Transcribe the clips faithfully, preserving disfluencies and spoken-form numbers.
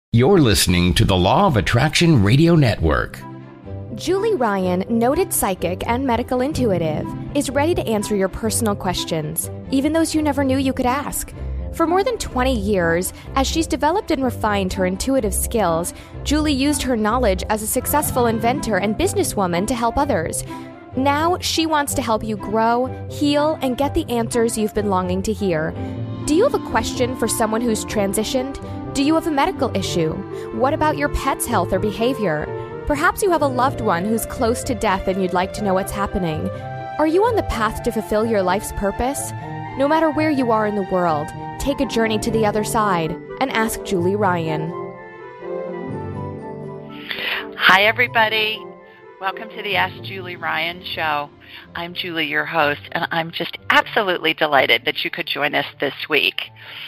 You're listening to the Law of Attraction Radio Network. Julie Ryan, noted psychic and medical intuitive, is ready to answer your personal questions, even those you never knew you could ask. For more than twenty years, as she's developed and refined her intuitive skills, Julie used her knowledge as a successful inventor and businesswoman to help others. Now, she wants to help you grow, heal, and get the answers you've been longing to hear. Do you have a question for someone who's transitioned? Do you have a medical issue? What about your pet's health or behavior? Perhaps you have a loved one who's close to death and you'd like to know what's happening. Are you on the path to fulfill your life's purpose? No matter where you are in the world, take a journey to the other side and ask Julie Ryan. Hi, everybody. Welcome to the Ask Julie Ryan show. I'm Julie, your host, and I'm just absolutely delighted that you could join us this week.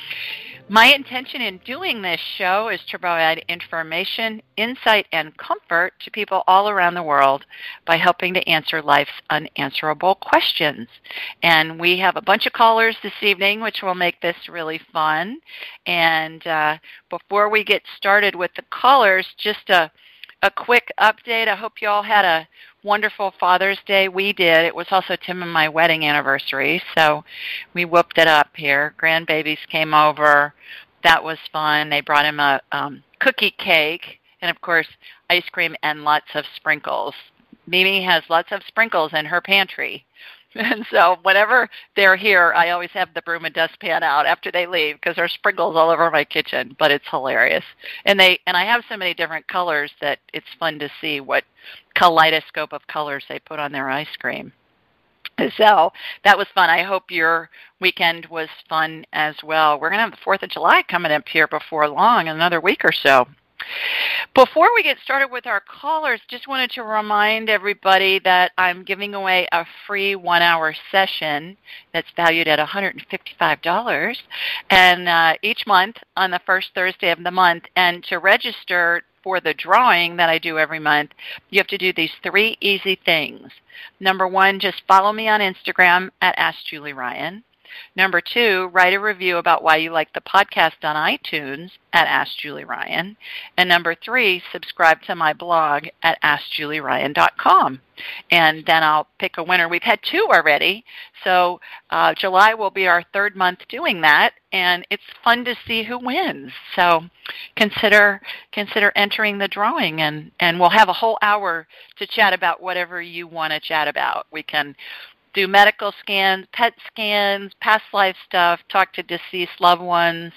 My intention in doing this show is to provide information, insight, and comfort to people all around the world by helping to answer life's unanswerable questions. And we have a bunch of callers this evening, which will make this really fun. And uh, before we get started with the callers, just a A quick update. I hope you all had a wonderful Father's Day. We did. It was also Tim and my wedding anniversary, so we whooped it up here. Grandbabies came over. That was fun. They brought him a um, cookie cake and, of course, ice cream and lots of sprinkles. Mimi has lots of sprinkles in her pantry. And so whenever they're here, I always have the broom and dustpan out after they leave because there's sprinkles all over my kitchen, but it's hilarious. And they and I have so many different colors that it's fun to see what kaleidoscope of colors they put on their ice cream. So that was fun. I hope your weekend was fun as well. We're going to have the fourth of July coming up here before long, another week or so. Before we get started with our callers, just wanted to remind everybody that I'm giving away a free one-hour session that's valued at one hundred fifty-five dollars and uh, each month on the first Thursday of the month. And to register for the drawing that I do every month, you have to do these three easy things. Number one, just follow me on Instagram at Ask Julie Ryan. Number two, write a review about why you like the podcast on iTunes at Ask Julie Ryan. And number three, subscribe to my blog at ask julie ryan dot com. And then I'll pick a winner. We've had two already, so uh, July will be our third month doing that, and it's fun to see who wins. So consider consider entering the drawing, and, and we'll have a whole hour to chat about whatever you want to chat about. We can do medical scans, pet scans, past life stuff, talk to deceased loved ones,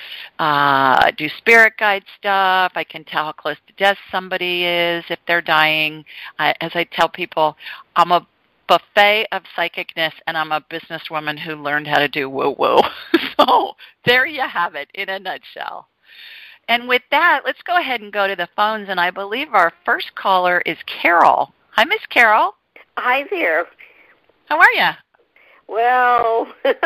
uh, do spirit guide stuff. I can tell how close to death somebody is if they're dying. I, as I tell people, I'm a buffet of psychicness, and I'm a businesswoman who learned how to do woo-woo. So there you have it in a nutshell. And with that, let's go ahead and go to the phones, and I believe our first caller is Carol. Hi, Miss Carol. Hi there. How are you? Well, that,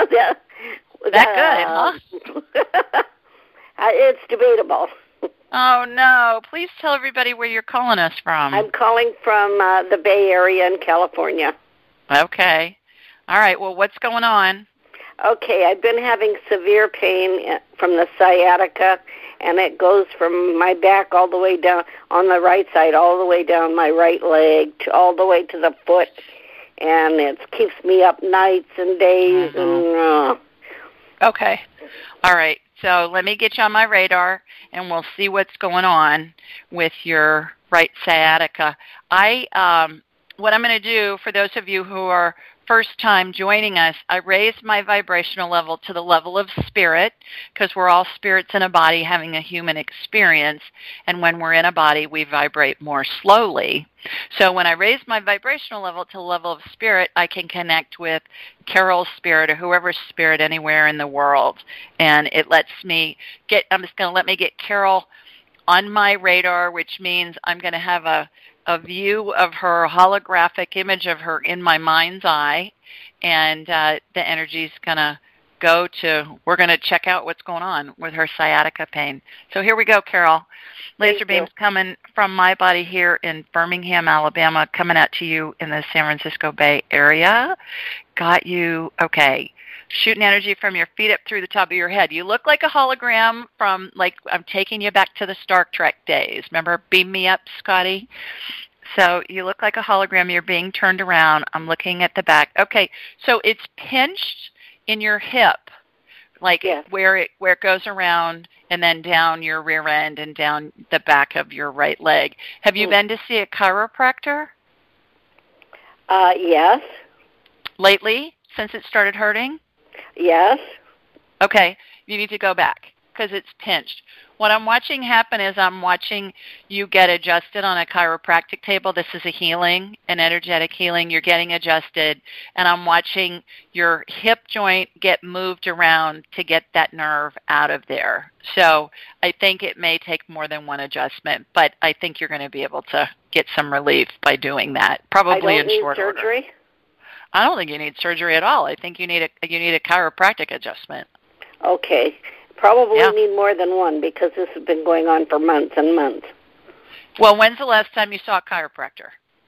that good, huh? It's debatable. Oh, no. Please tell everybody where you're calling us from. I'm calling from uh, the Bay Area in California. Okay. All right. Well, what's going on? Okay. I've been having severe pain from the sciatica, and it goes from my back all the way down on the right side, all the way down my right leg, to all the way to the foot. And it keeps me up nights and days. Mm-hmm. and uh, Okay. All right. So let me get you on my radar, and we'll see what's going on with your right sciatica. I, um, what I'm going to do, for those of you who are first time joining us, I raised my vibrational level to the level of spirit, because we're all spirits in a body having a human experience, and when we're in a body, we vibrate more slowly. So when I raise my vibrational level to the level of spirit, I can connect with Carol's spirit or whoever's spirit anywhere in the world, and it lets me get, I'm just going to let me get Carol on my radar, which means I'm going to have a a view of her, holographic image of her in my mind's eye, and uh, the energy's going to go to, we're going to check out what's going on with her sciatica pain. So here we go, Carol. Laser beams coming from my body here in Birmingham, Alabama, coming out to you in the San Francisco Bay Area. Got you. Okay. shooting energy from your feet up through the top of your head. You look like a hologram from, like, I'm taking you back to the Star Trek days. Remember, beam me up, Scotty? So you look like a hologram. You're being turned around. I'm looking at the back. Okay, so it's pinched in your hip, like yes. where it where it goes around and then down your rear end and down the back of your right leg. Have you mm. been to see a chiropractor? Uh, yes. Lately, since it started hurting? Yes. Okay, you need to go back because it's pinched. What I'm watching happen is I'm watching you get adjusted on a chiropractic table. This is a healing, an energetic healing. You're getting adjusted, and I'm watching your hip joint get moved around to get that nerve out of there. So I think it may take more than one adjustment, but I think you're going to be able to get some relief by doing that, probably I don't in need short surgery? order. I don't think you need surgery at all. I think you need a you need a chiropractic adjustment. Okay. Probably yeah. need more than one because this has been going on for months and months. Well, when's the last time you saw a chiropractor?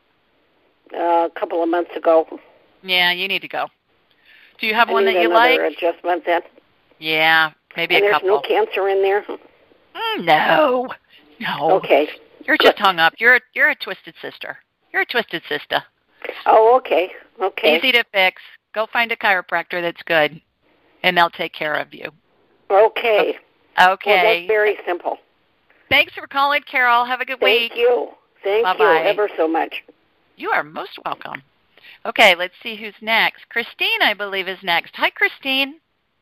Uh, a couple of months ago. Yeah, you need to go. Do you have I one need that you like? like? Adjustment then. Yeah, maybe and a there's couple. There's no cancer in there. Mm, no, no. Okay. You're just hung up. You're a, you're a twisted sister. You're a twisted sister. Oh, okay. Okay. Easy to fix. Go find a chiropractor that's good, and they'll take care of you. Okay. Okay. Well, that's very simple. Thanks for calling, Carol. Have a good Thank week. Thank you. Thank Bye-bye. you ever so much. You are most welcome. Okay, let's see who's next. Christine, I believe, is next. Hi, Christine.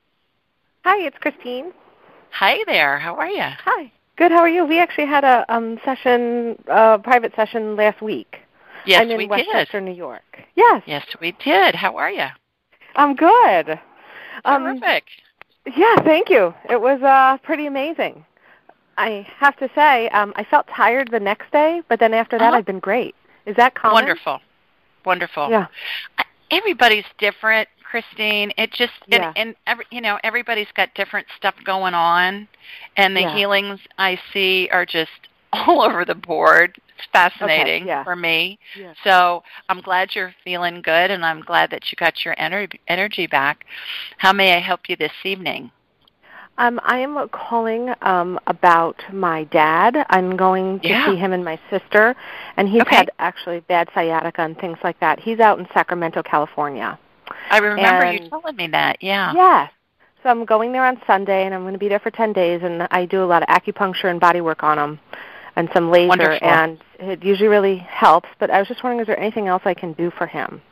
Hi, it's Christine. Hi there. How are you? Hi. Good. How are you? We actually had a um, session, uh, private session last week. Yes, I'm in we Westchester, did. New York. Yes. Yes, we did. How are you? I'm good. Um, Terrific. Yeah, thank you. It was uh, pretty amazing. I have to say, um, I felt tired the next day, but then after that, uh-huh. I've been great. Is that common? Wonderful. Wonderful. Yeah. Everybody's different, Christine. It just yeah. and, and every, you know, everybody's got different stuff going on, and the yeah. healings I see are just all over the board. It's fascinating okay, yeah. for me. Yeah. So I'm glad you're feeling good, and I'm glad that you got your ener- energy back. How may I help you this evening? Um, I am calling um, about my dad. I'm going to yeah. see him and my sister, and he's okay. had actually bad sciatica and things like that. He's out in Sacramento, California. I remember and, you telling me that, yeah. Yes. So I'm going there on Sunday, and I'm going to be there for ten days, and I do a lot of acupuncture and body work on him and some laser, Wonderful. And it usually really helps. But I was just wondering, is there anything else I can do for him?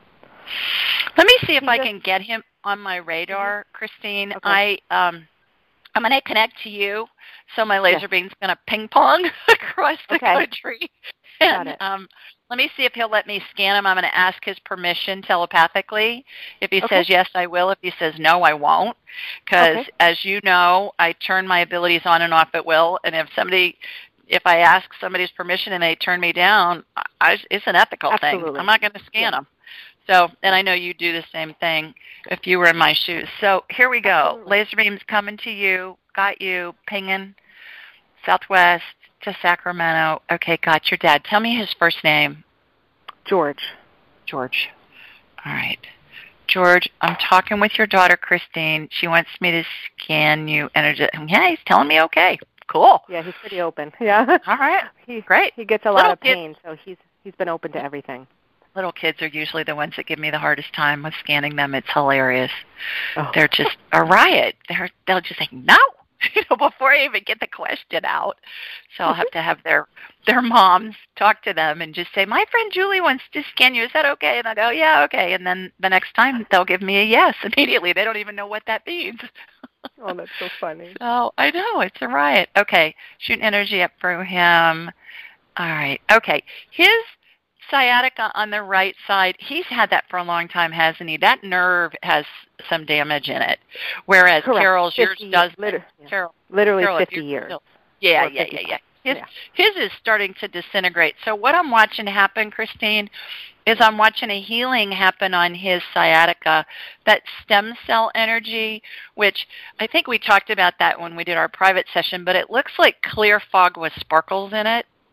Let me see if he I just, can get him on my radar, Christine. Okay. I um, I'm going to connect to you, so my laser yes. beam's going to ping pong across the okay. country. And, Got it. Um, let me see if he'll let me scan him. I'm going to ask his permission telepathically. If he okay. says yes, I will. If he says no, I won't. Because, okay. as you know, I turn my abilities on and off at will. And if somebody, if I ask somebody's permission and they turn me down, I, it's an ethical Absolutely. thing. I'm not going to scan yeah. them. So, and I know you do the same thing if you were in my shoes. So here we go. Absolutely. Laser beam's coming to you. Got you. Pinging. Southwest to Sacramento. Okay, got your dad. Tell me his first name. George. George. All right. George, I'm talking with your daughter, Christine. She wants me to scan you. Energy. Yeah, he's telling me okay. Cool. Yeah, he's pretty open. Yeah. All right. he, Great. He gets a Little lot of kid. pain, so he's he's been open to everything. Little kids are usually the ones that give me the hardest time with scanning them. It's hilarious. Oh. They're just a riot. They're they'll just say no, you know, before I even get the question out. So I'll have to have their their moms talk to them and just say, my friend Julie wants to scan you. Is that okay? And I'll go, yeah, okay. And then the next time they'll give me a yes immediately. They don't even know what that means. Oh, that's so funny. So I know, it's a riot. Okay, shooting energy up through him. All right. Okay. His sciatica on the right side, he's had that for a long time, hasn't he? That nerve has some damage in it, whereas Correct. Carol's, yours does. Liter- yeah. Carol, Literally Carol, fifty yours years. Still, yeah, Or yeah, fifty yeah, yeah. His, yeah. his is starting to disintegrate. So what I'm watching happen, Christine, is I'm watching a healing happen on his sciatica, that stem cell energy, which I think we talked about that when we did our private session, but it looks like clear fog with sparkles in it.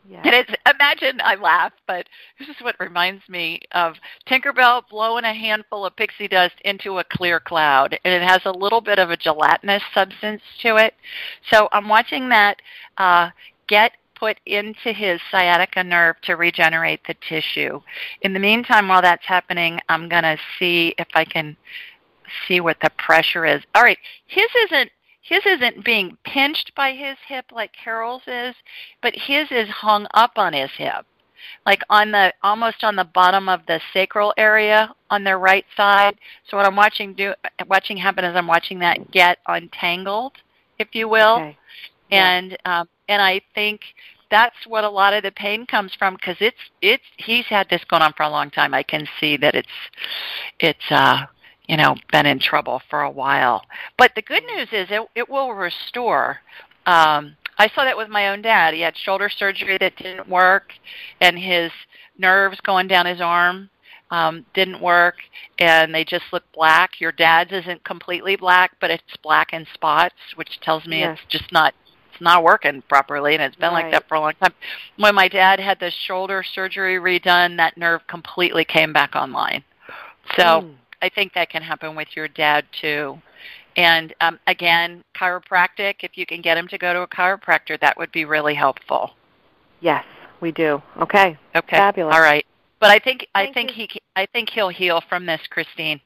Yeah. And it's, imagine, I laugh, but this is what reminds me of Tinkerbell blowing a handful of pixie dust into a clear cloud, and it has a little bit of a gelatinous substance to it. So I'm watching that uh, get put into his sciatica nerve to regenerate the tissue. In the meantime, while that's happening, I'm going to see if I can see what the pressure is. All right, his isn't His isn't being pinched by his hip like Carol's is, but his is hung up on his hip, like on the almost on the bottom of the sacral area on their right side. So what I'm watching do watching happen is I'm watching that get untangled, if you will, Okay. Yeah. and um, and I think that's what a lot of the pain comes from, because it's it's he's had this going on for a long time. I can see that it's it's. Uh, you know, been in trouble for a while. But the good news is it, it will restore. Um, I saw that with my own dad. He had shoulder surgery that didn't work, and his nerves going down his arm um, didn't work, and they just look black. Your dad's isn't completely black, but it's black in spots, which tells me Yes. it's just not it's not working properly, and it's been Right. like that for a long time. When my dad had the shoulder surgery redone, that nerve completely came back online. So Mm. I think that can happen with your dad, too. And, um, again, chiropractic, if you can get him to go to a chiropractor, that would be really helpful. Yes, we do. Okay. Okay. Fabulous. All right. But I think I Thank think you. he I think he'll heal from this, Christine.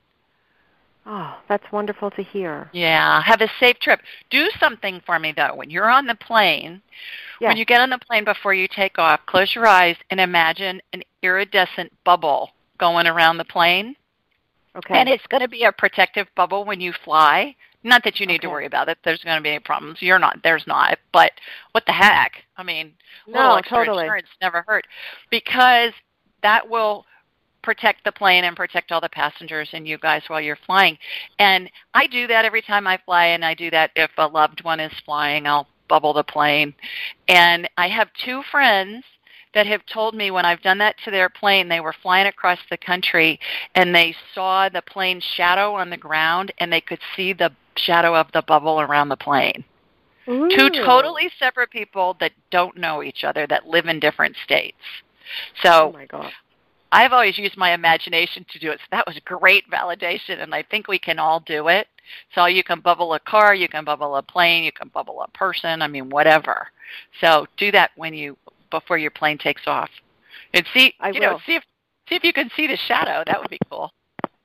Oh, that's wonderful to hear. Yeah. Have a safe trip. Do something for me, though. When you're on the plane, Yes. when you get on the plane before you take off, close your eyes and imagine an iridescent bubble going around the plane. Okay. And it's going to be a protective bubble when you fly. Not that you need to Okay. worry about it. There's going to be any problems. You're not. There's not. But what the heck? I mean, a little No, extra totally. insurance never hurt. Because that will protect the plane and protect all the passengers and you guys while you're flying. And I do that every time I fly, and I do that if a loved one is flying. I'll bubble the plane. And I have two friends that have told me when I've done that to their plane, they were flying across the country and they saw the plane's shadow on the ground and they could see the shadow of the bubble around the plane. Ooh. Two totally separate people that don't know each other, that live in different states. So Oh, my God. I've always used my imagination to do it. So that was great validation, and I think we can all do it. So you can bubble a car, you can bubble a plane, you can bubble a person, I mean, whatever. So do that when you before your plane takes off. And see, I you know, will. see if see if you can see the shadow. That would be cool.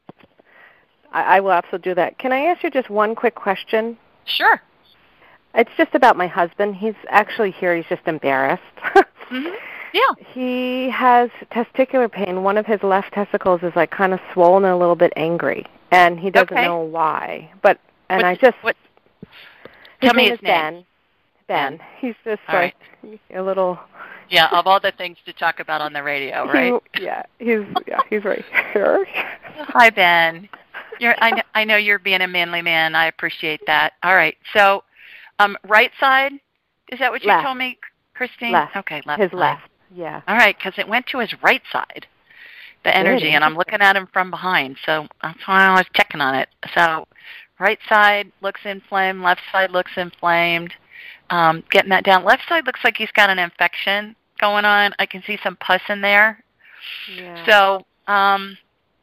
I, I will absolutely do that. Can I ask you just one quick question? Sure. It's just about my husband. He's actually here. He's just embarrassed. Mm-hmm. Yeah. He has testicular pain. One of his left testicles is like kind of swollen and a little bit angry, and he doesn't Okay. know why. But and What's- I just what? his Tell me name his is name. Ben. Ben. He's just All like a little. Yeah, of all the things to talk about on the radio, right? He, yeah, he's yeah, he's right here. Hi, Ben. You're, I, kn- I know you're being a manly man. I appreciate that. All right. So, um, right side, is that what you Left. told me, Christine? Left. Okay, left His side. left. Yeah. All right, because it went to his right side, the energy, and I'm interesting. looking at him from behind. So that's why I was checking on it. So right side looks inflamed. Left side looks inflamed. Um, getting that down. Left side looks like he's got an infection going on. I can see some pus in there. Yeah. So um,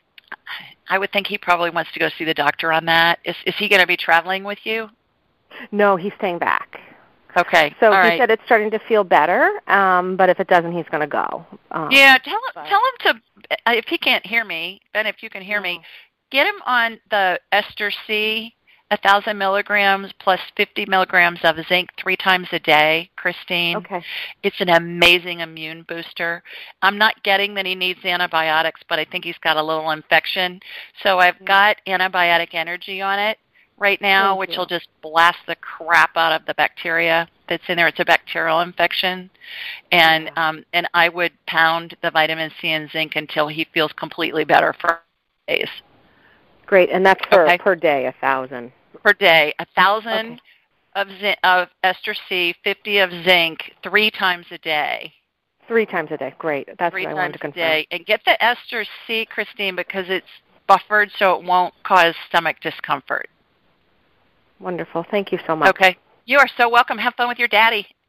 I would think he probably wants to go see the doctor on that. Is, is he going to be traveling with you? No, he's staying back. Okay. So All he right. said it's starting to feel better, um, but if it doesn't, he's going to go. Um, Yeah, tell him, but- tell him to, uh, if he can't hear me, Ben, if you can hear me, get him on the Ester C, one thousand milligrams plus fifty milligrams of zinc three times a day, Christine. Okay. It's an amazing immune booster. I'm not getting that he needs antibiotics, but I think he's got a little infection. So I've got antibiotic energy on it right now, Thank which you. will just blast the crap out of the bacteria that's in there. It's a bacterial infection. And Yeah. um, and I would pound the vitamin C and zinc until he feels completely better for days. Great, and that's for Okay. per day, a thousand. Per day, a thousand Okay. of zi- of Ester C, fifty of zinc, three times a day. Three times a day. Great. That's Three what I wanted times to a confirm. day. And get the Ester C, Christine, because it's buffered so it won't cause stomach discomfort. Wonderful. Thank you so much. Okay. You are so welcome. Have fun with your daddy.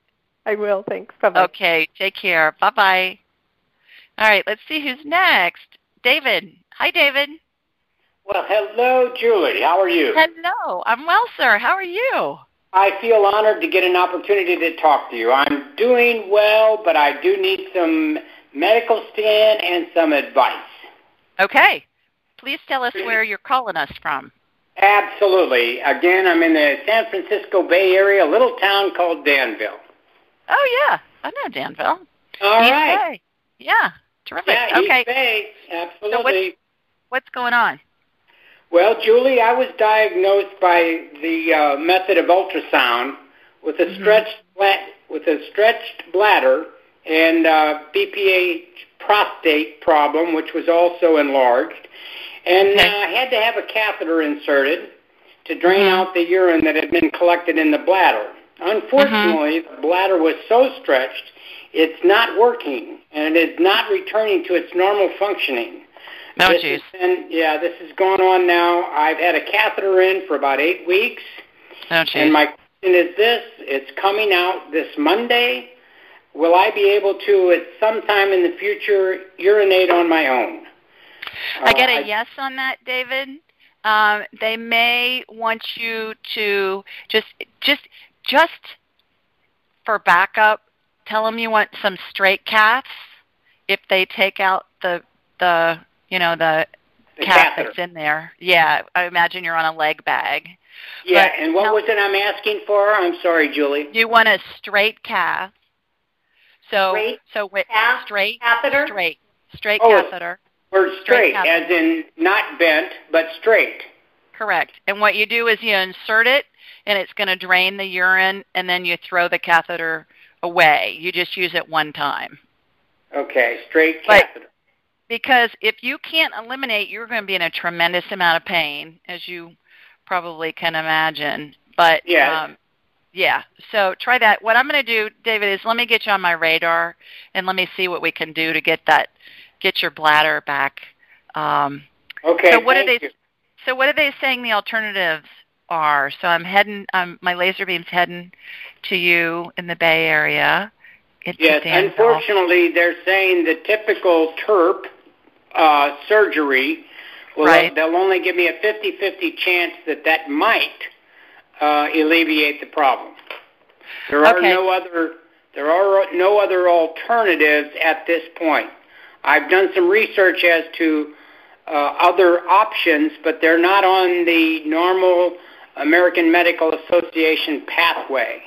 I will. Thanks. Bye-bye. Okay, take care. Bye-bye. All right, let's see who's next. David. Hi, David. Well, hello, Julie. How are you? Hello. I'm well, sir. How are you? I feel honored to get an opportunity to talk to you. I'm doing well, but I do need some medical stand and some advice. Okay. Please tell us where you're calling us from. Absolutely. Again, I'm in the San Francisco Bay Area, a little town called Danville. Oh, yeah. I know Danville. All East right. Bay. Yeah. Terrific. Yeah, okay. East Bay. Absolutely. So what's, what's going on? Well, Julie, I was diagnosed by the uh, method of ultrasound with a mm-hmm. stretched bla- with a stretched bladder and uh, B P H prostate problem, which was also enlarged. And okay. uh, I had to have a catheter inserted to drain mm-hmm. out the urine that had been collected in the bladder. Unfortunately, mm-hmm. the bladder was so stretched, it's not working, and it is not returning to its normal functioning. Oh, this geez. Been, yeah, this has gone on now. I've had a catheter in for about eight weeks. Oh, geez. And my question is this. It's coming out this Monday. Will I be able to, at some time in the future, urinate on my own? I get a uh, yes on that, David. Um, they may want you to just, just, just for backup, tell them you want some straight caths if they take out the, the, you know, the, the cath catheter that's in there. Yeah, I imagine you're on a leg bag. Yeah, but and what tell, was it I'm asking for? I'm sorry, Julie. You want a straight cath. So, straight so with cath, straight, catheter? straight, straight oh, catheter. Word straight, straight as in not bent, but straight. Correct. And what you do is you insert it, and it's going to drain the urine, and then you throw the catheter away. You just use it one time. Okay, straight but, catheter. Because if you can't eliminate, you're going to be in a tremendous amount of pain, as you probably can imagine. But, yes. um, yeah, so try that. What I'm going to do, David, is let me get you on my radar, and let me see what we can do to get that, get your bladder back. Um, okay, so what thank are they? you. So what are they saying the alternatives are? So I'm heading, um, my laser beam's heading to you in the Bay Area. It's yes, unfortunately, they're saying the typical T E R P uh, surgery, well, right. they'll only give me a fifty-fifty chance that that might uh, alleviate the problem. There are okay. no other there are no other alternatives at this point. I've done some research as to uh, other options, but they're not on the normal American Medical Association pathway.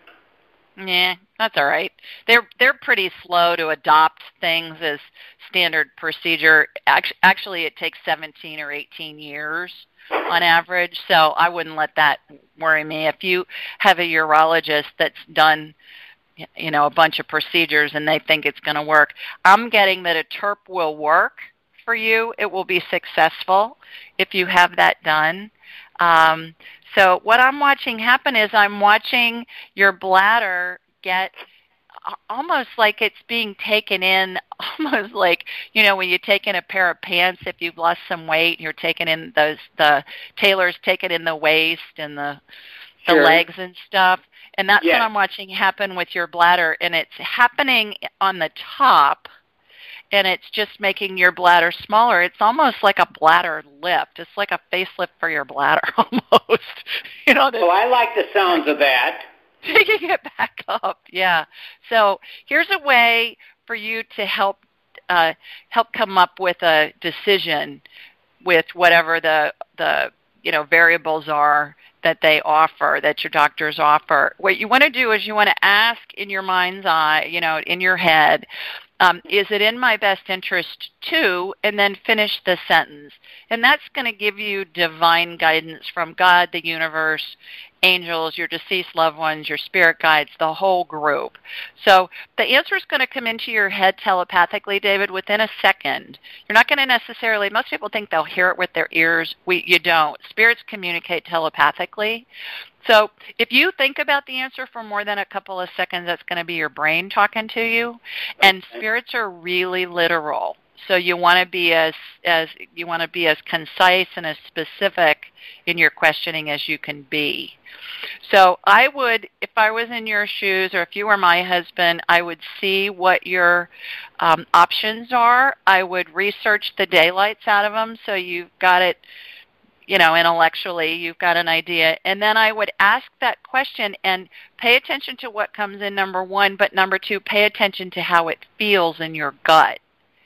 Yeah, that's all right. They're they're pretty slow to adopt things as standard procedure. Actually, it takes seventeen or eighteen years on average, so I wouldn't let that worry me. If you have a urologist that's done, you know, a bunch of procedures and they think it's going to work, I'm getting that a T E R P will work for you. It will be successful if you have that done. Um, so what I'm watching happen is I'm watching your bladder get almost like it's being taken in, almost like, you know, when you take in a pair of pants, if you've lost some weight, you're taking in those, the tailor's taking in the waist and the, the sure. legs and stuff. And that's yes. what I'm watching happen with your bladder. And it's happening on the top, and it's just making your bladder smaller. It's almost like a bladder lift. It's like a facelift for your bladder almost. You know. Well, I like the sounds of that. Taking it back up, yeah. So here's a way for you to help uh, help come up with a decision with whatever the the you know variables are that they offer, that your doctors offer. What you want to do is you want to ask in your mind's eye, you know, in your head, um, is it in my best interest to, and then finish the sentence. And that's going to give you divine guidance from God, the universe, angels, your deceased loved ones, your spirit guides, the whole group. So the answer is going to come into your head telepathically, David, within a second. You're not going to necessarily, most people think they'll hear it with their ears. We, you don't. Spirits communicate telepathically. So if you think about the answer for more than a couple of seconds, that's going to be your brain talking to you. And spirits are really literal. So you want to be as as you want to be as concise and as specific in your questioning as you can be. So I would, if I was in your shoes, or if you were my husband, I would see what your um, options are. I would research the daylights out of them, so you've got it, you know, intellectually, you've got an idea. And then I would ask that question and pay attention to what comes in, number one, but number two, pay attention to how it feels in your gut.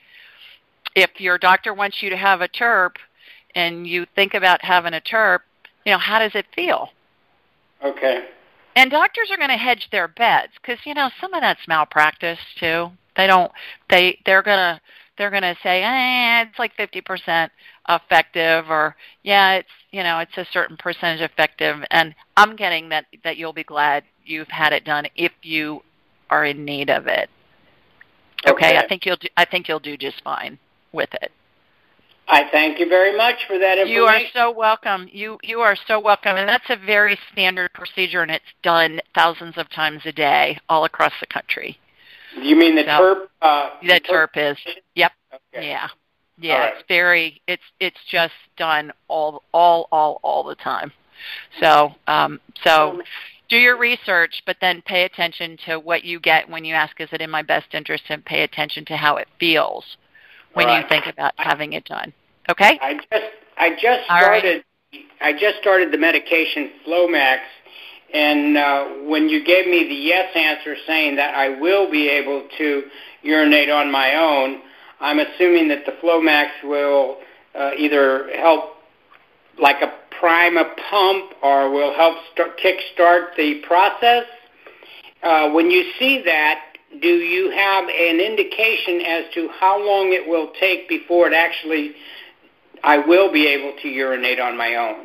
If your doctor wants you to have a TERP and you think about having a TERP, you know, how does it feel? Okay. And doctors are going to hedge their bets because, you know, some of that's malpractice too. They don't, they, they're going to, they're going to say, eh, it's like fifty percent effective, or yeah, it's, you know, it's a certain percentage effective. And I'm getting that, that you'll be glad you've had it done if you are in need of it. Okay. Okay. I think you'll do, I think you'll do just fine with it. I thank you very much for that information. You are so welcome. You you are so welcome. And that's a very standard procedure, and it's done thousands of times a day all across the country. You mean the so, TERP? Uh, the, the TERP is. Yep. Okay. Yeah. Yeah. Right. It's very. It's it's just done all all all all the time. So um so do your research, but then pay attention to what you get when you ask, is it in my best interest, and pay attention to how it feels when right. you think about having it done. Okay? I just I just All started right. I just started the medication Flomax, and uh, when you gave me the yes answer saying that I will be able to urinate on my own, I'm assuming that the Flomax will uh, either help like a prime a pump or will help start, kickstart the process. Uh, when you see that, do you have an indication as to how long it will take before it actually, I will be able to urinate on my own?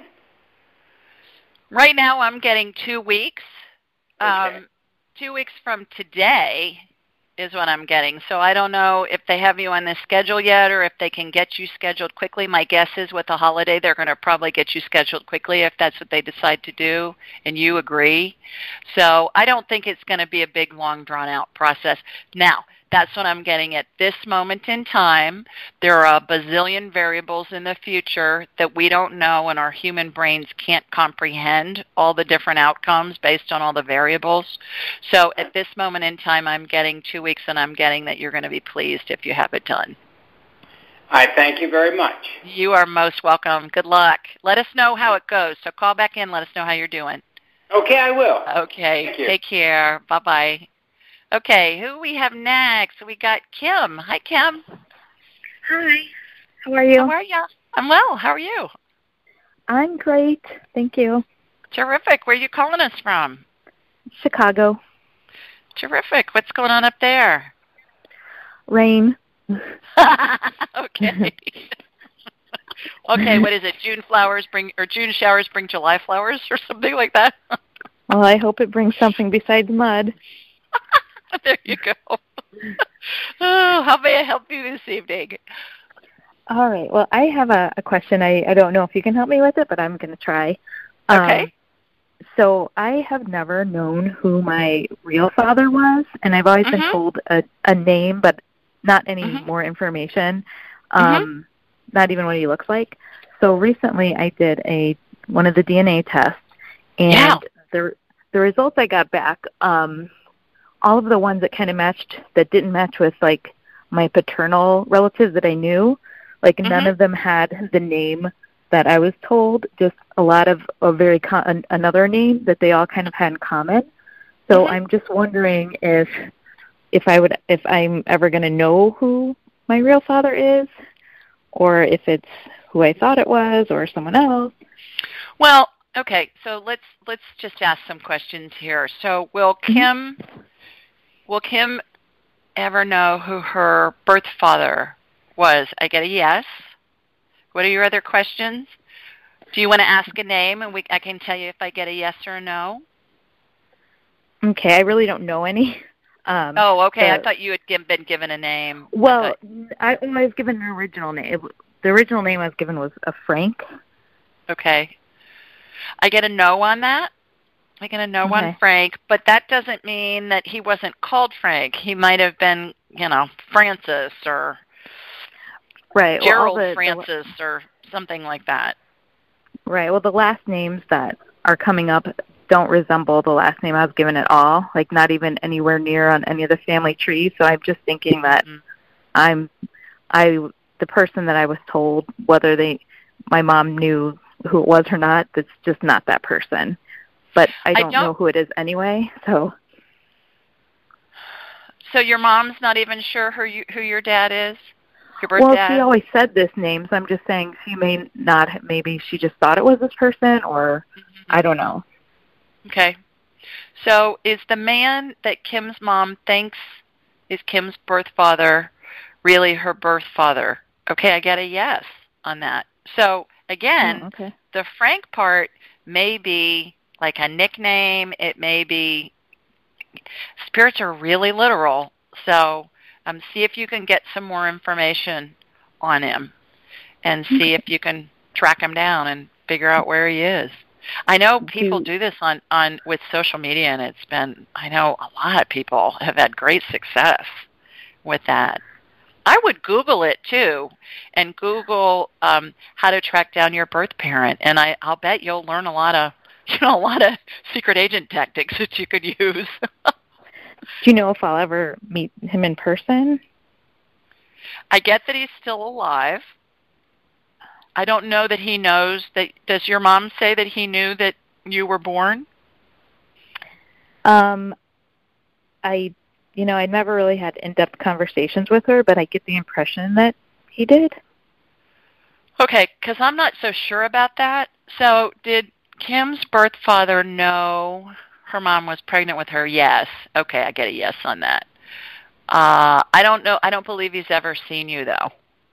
Right now I'm getting two weeks. Okay. Um, two weeks from today is what I'm getting. So I don't know if they have you on the schedule yet or if they can get you scheduled quickly. My guess is with the holiday they're going to probably get you scheduled quickly if that's what they decide to do and you agree. So I don't think it's going to be a big, long, drawn-out process. Now, that's what I'm getting at this moment in time. There are a bazillion variables in the future that we don't know, and our human brains can't comprehend all the different outcomes based on all the variables. So at this moment in time, I'm getting two weeks, and I'm getting that you're going to be pleased if you have it done. I thank you very much. You are most welcome. Good luck. Let us know how it goes. So call back in. Let us know how you're doing. Okay, I will. Okay. Take care. Bye-bye. Okay, who we have next? We got Kim. Hi, Kim. Hi. How are you? How are you? I'm well. How are you? I'm great. Thank you. Terrific. Where are you calling us from? Chicago. Terrific. What's going on up there? Rain. Okay. Okay, what is it? June flowers bring, or June showers bring July flowers, or something like that? Well, I hope it brings something besides mud. There you go. Oh, how may I help you this evening? All right. Well, I have a, a question. I, I don't know if you can help me with it, but I'm going to try. Okay. Um, so I have never known who my real father was, and I've always mm-hmm. been told a, a name, but not any mm-hmm. more information, um, mm-hmm. not even what he looks like. So recently I did a one of the D N A tests, and yeah. the the results I got back, um, all of the ones that kind of matched, that didn't match with, like, my paternal relatives that I knew, like, mm-hmm. none of them had the name that I was told, just a lot of a very con- another name that they all kind of had in common. So mm-hmm. I'm just wondering if if I would if I'm ever going to know who my real father is, or if it's who I thought it was, or someone else. Well, okay, so let's let's just ask some questions here. So will Kim... Mm-hmm. Will Kim ever know who her birth father was? I get a yes. What are your other questions? Do you want to ask a name, and we, I can tell you if I get a yes or a no? Okay, I really don't know any. Um, oh, okay. the, I thought you had been given a name. Well, I, thought, I, I was given an original name. It, the original name I was given was a Frank. Okay. I get a no on that. I get a no okay. on Frank, but that doesn't mean that he wasn't called Frank. He might have been, you know, Francis or Right. Gerald well, the, Francis the, or something like that. Right. Well, the last names that are coming up don't resemble the last name I was given at all, like not even anywhere near on any of the family trees. So I'm just thinking that mm-hmm. I'm, I, the person that I was told, whether they, my mom knew who it was or not, that's just not that person. But I don't, I don't know who it is anyway, so. So your mom's not even sure who you, who your dad is? Your birth well, dad? She always said this name, so I'm just saying she may not, maybe she just thought it was this person, or mm-hmm. I don't know. Okay. So is the man that Kim's mom thinks is Kim's birth father really her birth father? Okay, I get a yes on that. So, again, oh, okay. the Frank part may be like a nickname. It may be, spirits are really literal. So um, see if you can get some more information on him and see okay. if you can track him down and figure out where he is. I know people do this on, on with social media, and it's been, I know a lot of people have had great success with that. I would Google it, too, and Google um, how to track down your birth parent, and I, I'll bet you'll learn a lot of, you know, a lot of secret agent tactics that you could use. Do you know if I'll ever meet him in person? I get that he's still alive. I don't know that he knows that. Does your mom say that he knew that you were born? Um, I, you know, I never really had in-depth conversations with her, but I get the impression that he did. Okay, because I'm not so sure about that. So did Kim's birth father know her mom was pregnant with her? Yes. Okay, I get a yes on that. Uh, I don't know. I don't believe he's ever seen you, though.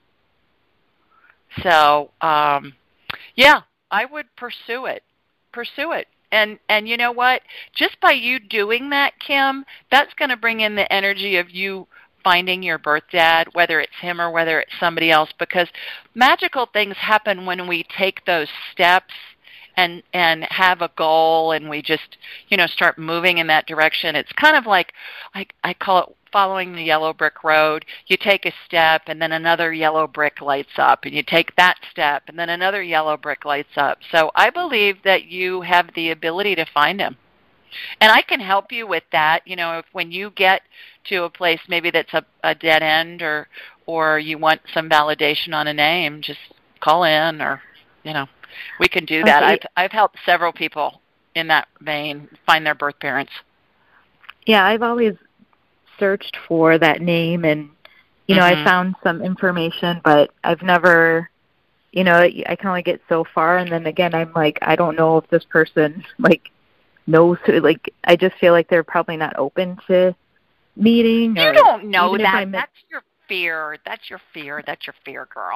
So, um, yeah, I would pursue it. Pursue it. And and you know what? Just by you doing that, Kim, that's going to bring in the energy of you finding your birth dad, whether it's him or whether it's somebody else, because magical things happen when we take those steps and and have a goal and we just, you know, start moving in that direction. It's kind of like, I, I call it following the yellow brick road. You take a step and then another yellow brick lights up, and you take that step and then another yellow brick lights up. So I believe that you have the ability to find him. And I can help you with that. You know, if when you get to a place maybe that's a, a dead end, or or you want some validation on a name, just call in, or, you know, we can do that. Okay. I've I've helped several people in that vein find their birth parents. Yeah, I've always searched for that name, and you know, mm-hmm. I found some information, but I've never, you know, I can only get so far, and then again, I'm like, I don't know if this person like knows who. Like, I just feel like they're probably not open to meeting. You or don't know that. Met- That's your fear. That's your fear. That's your fear, girl.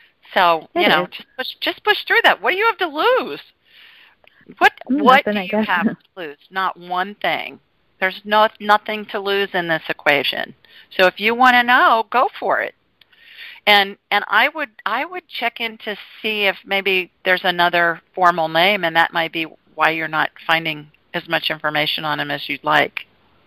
So it you know, is. just push, just push through that. What do you have to lose? What Nothing, what do I you guess. have to lose? Not one thing. There's no nothing to lose in this equation. So if you want to know, go for it. And and I would I would check in to see if maybe there's another formal name, and that might be why you're not finding as much information on him as you'd like.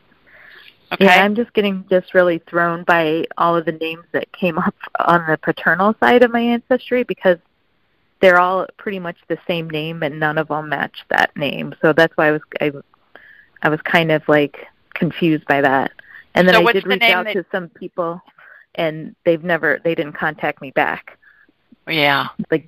Okay. Yeah, I'm just getting just really thrown by all of the names that came up on the paternal side of my ancestry, because they're all pretty much the same name, and none of them match that name. So that's why I was I, I was kind of like confused by that. And then so I did reach out that... to some people, and they've never they didn't contact me back. Yeah. Like.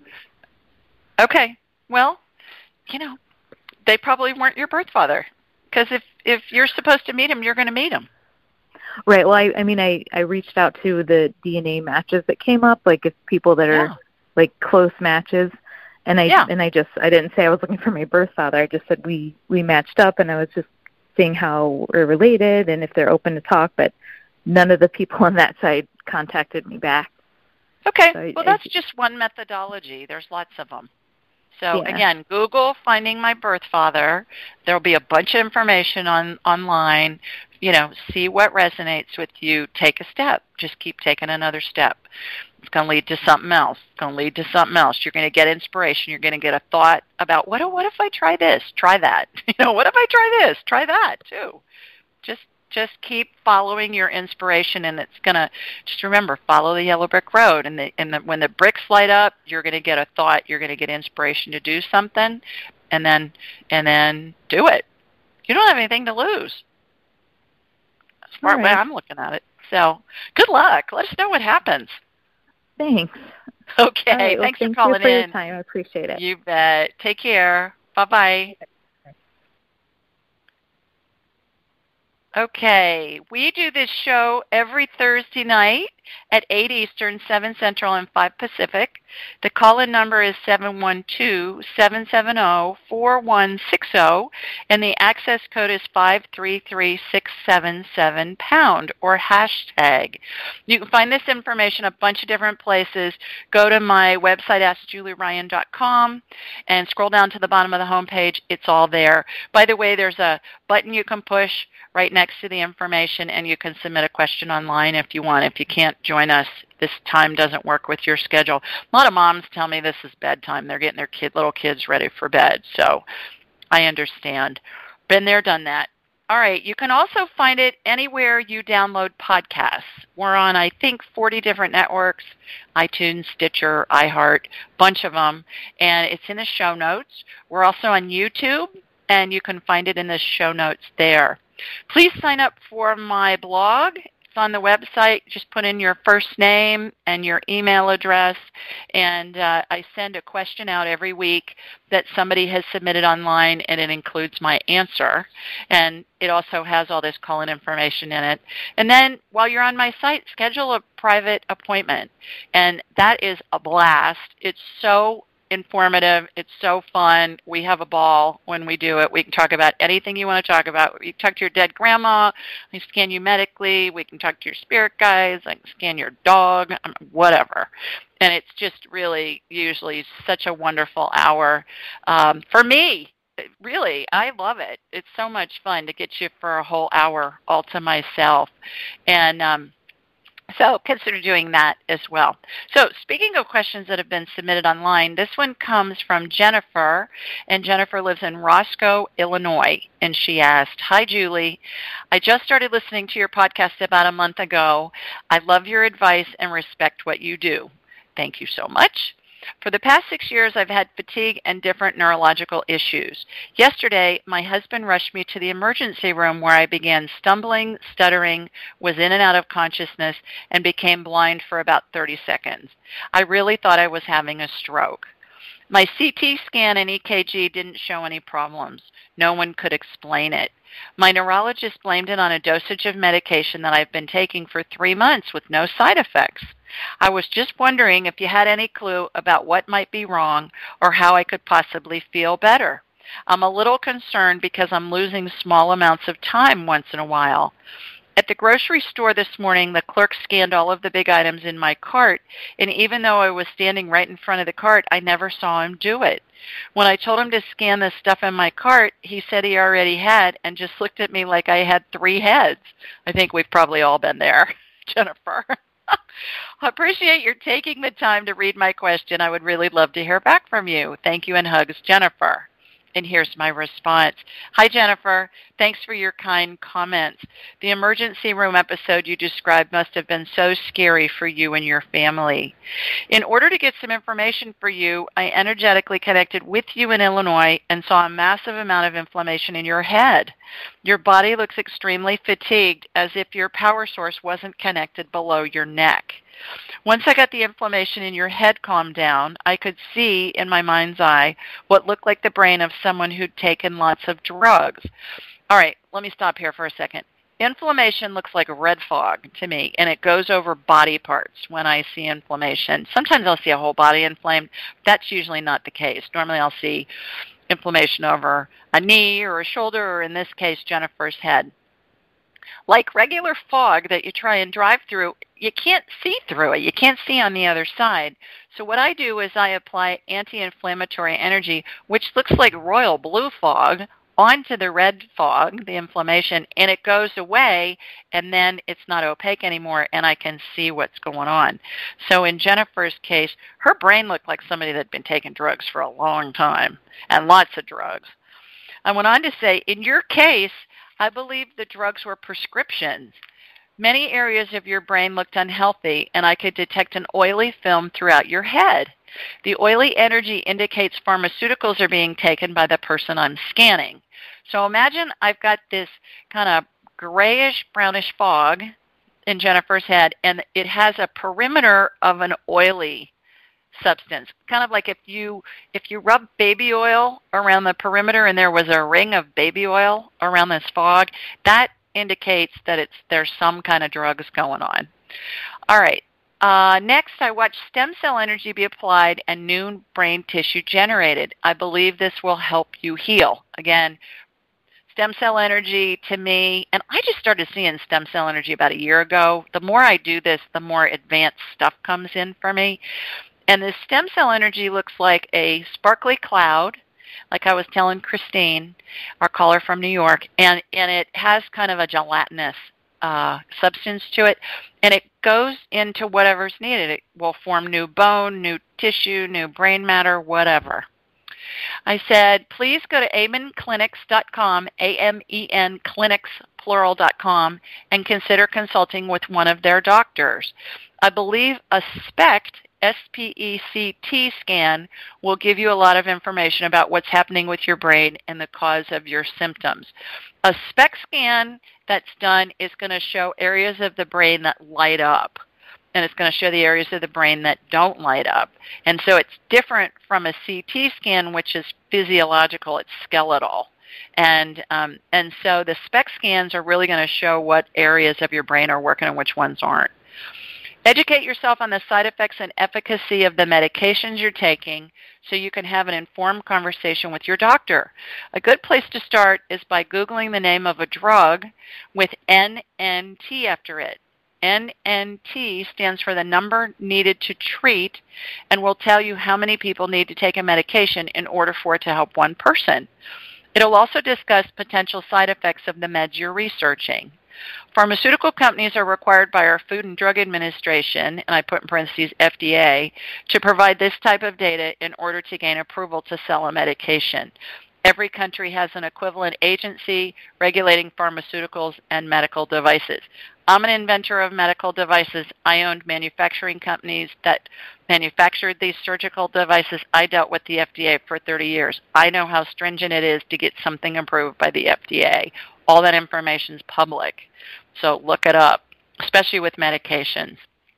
Okay. Well, you know, they probably weren't your birth father. Because if, if you're supposed to meet him, you're going to meet him. Right. Well, I, I mean, I, I reached out to the D N A matches that came up, like if people that are yeah. like close matches, and I yeah. and I just I didn't say I was looking for my birth father. I just said we we matched up, and I was just seeing how we're related and if they're open to talk. But none of the people on that side contacted me back. Okay. So I, well, that's I, just one methodology. There's lots of them. So, yeah. again, Google finding my birth father. There will be a bunch of information on online. You know, see what resonates with you. Take a step. Just keep taking another step. It's going to lead to something else. It's going to lead to something else. You're going to get inspiration. You're going to get a thought about, what, what if I try this? Try that. You know, what if I try this? Try that, too. Just Just keep following your inspiration, and it's going to, just remember, follow the yellow brick road. And, the, and the, when the bricks light up, you're going to get a thought, you're going to get inspiration to do something, and then and then do it. You don't have anything to lose. That's the way I'm looking at it. So good luck. Let us know what happens. Thanks. Okay. Right, well, Thanks thank for calling you for in. your time. I appreciate it. You bet. Take care. Bye-bye. Okay, we do this show every Thursday night at eight Eastern, seven Central, and five Pacific. The call-in number is seven one two, seven seven zero, four one six zero, and the access code is five three three six seven seven pound, or hashtag. You can find this information a bunch of different places. Go to my website, ask julie ryan dot com, and scroll down to the bottom of the homepage. It's all there. By the way, there's a button you can push right next to the information, and you can submit a question online if you want. If you can't join us, this time doesn't work with your schedule. A lot of moms tell me this is bedtime. They're getting their kid, little kids ready for bed, so I understand. Been there, done that. All right, you can also find it anywhere you download podcasts. We're on, I think, forty different networks, iTunes, Stitcher, iHeart, bunch of them, and it's in the show notes. We're also on YouTube, and you can find it in the show notes there. Please sign up for my blog. It's on the website. Just put in your first name and your email address, and uh, I send a question out every week that somebody has submitted online, and it includes my answer. And it also has all this call-in information in it. And then while you're on my site, schedule a private appointment, and that is a blast. It's so informative. It's so fun. We have a ball when we do it. We can talk about anything you want to talk about. We can talk to your dead grandma. We can scan you medically. We can talk to your spirit guides. I can scan your dog, whatever. And it's just really usually such a wonderful hour. Um, for me, really, I love it. It's so much fun to get you for a whole hour all to myself. And um So consider doing that as well. So speaking of questions that have been submitted online, this one comes from Jennifer, and Jennifer lives in Roscoe, Illinois, and she asked, "Hi, Julie. I just started listening to your podcast about a month ago. I love your advice and respect what you do. Thank you so much. For the past six years, I've had fatigue and different neurological issues. Yesterday, my husband rushed me to the emergency room where I began stumbling, stuttering, was in and out of consciousness, and became blind for about thirty seconds. I really thought I was having a stroke. My C T scan and E K G didn't show any problems. No one could explain it. My neurologist blamed it on a dosage of medication that I've been taking for three months with no side effects. I was just wondering if you had any clue about what might be wrong or how I could possibly feel better. I'm a little concerned because I'm losing small amounts of time once in a while. At the grocery store this morning, the clerk scanned all of the big items in my cart, and even though I was standing right in front of the cart, I never saw him do it. When I told him to scan the stuff in my cart, he said he already had and just looked at me like I had three heads. I think we've probably all been there, Jennifer. I appreciate your taking the time to read my question. I would really love to hear back from you. Thank you and hugs, Jennifer. And here's my response. Hi, Jennifer. Thanks for your kind comments. The emergency room episode you described must have been so scary for you and your family. In order to get some information for you, I energetically connected with you in Illinois and saw a massive amount of inflammation in your head. Your body looks extremely fatigued, as if your power source wasn't connected below your neck. Once I got the inflammation in your head calmed down, I could see in my mind's eye what looked like the brain of someone who'd taken lots of drugs. All right, let me stop here for a second. Inflammation looks like red fog to me, and it goes over body parts when I see inflammation. Sometimes I'll see a whole body inflamed. That's usually not the case. Normally I'll see inflammation over a knee or a shoulder, or in this case, Jennifer's head. Like regular fog that you try and drive through, you can't see through it. You can't see on the other side. So what I do is I apply anti-inflammatory energy, which looks like royal blue fog, onto the red fog, the inflammation, and it goes away, and then it's not opaque anymore, and I can see what's going on. So in Jennifer's case, her brain looked like somebody that had been taking drugs for a long time, and lots of drugs. I went on to say, in your case, I believe the drugs were prescriptions. Many areas of your brain looked unhealthy, and I could detect an oily film throughout your head. The oily energy indicates pharmaceuticals are being taken by the person I'm scanning. So imagine I've got this kind of grayish, brownish fog in Jennifer's head, and it has a perimeter of an oily substance, kind of like if you if you rub baby oil around the perimeter and there was a ring of baby oil around this fog, that indicates that it's there's some kind of drugs going on. All right. Uh, next, I watched stem cell energy be applied and new brain tissue generated. I believe this will help you heal. Again, stem cell energy to me, and I just started seeing stem cell energy about a year ago. The more I do this, the more advanced stuff comes in for me. And the stem cell energy looks like a sparkly cloud, like I was telling Christine, our caller from New York, and, and it has kind of a gelatinous uh, substance to it, and it goes into whatever's needed. It will form new bone, new tissue, new brain matter, whatever. I said, please go to amen clinics dot com, A M E N clinics, plural, dot com, and consider consulting with one of their doctors. I believe a SPECT, S P E C T scan will give you a lot of information about what's happening with your brain and the cause of your symptoms. A SPECT scan that's done is going to show areas of the brain that light up, and it's going to show the areas of the brain that don't light up. And so it's different from a C T scan, which is physiological, it's skeletal. And um, and so the SPECT scans are really going to show what areas of your brain are working and which ones aren't. Educate yourself on the side effects and efficacy of the medications you're taking so you can have an informed conversation with your doctor. A good place to start is by Googling the name of a drug with N N T after it. N N T stands for the number needed to treat and will tell you how many people need to take a medication in order for it to help one person. It will also discuss potential side effects of the meds you're researching. Pharmaceutical companies are required by our Food and Drug Administration, and I put in parentheses F D A, to provide this type of data in order to gain approval to sell a medication. Every country has an equivalent agency regulating pharmaceuticals and medical devices. I'm an inventor of medical devices. I owned manufacturing companies that manufactured these surgical devices. I dealt with the F D A for thirty years. I know how stringent it is to get something approved by the F D A. All that information is public, so look it up, especially with medications.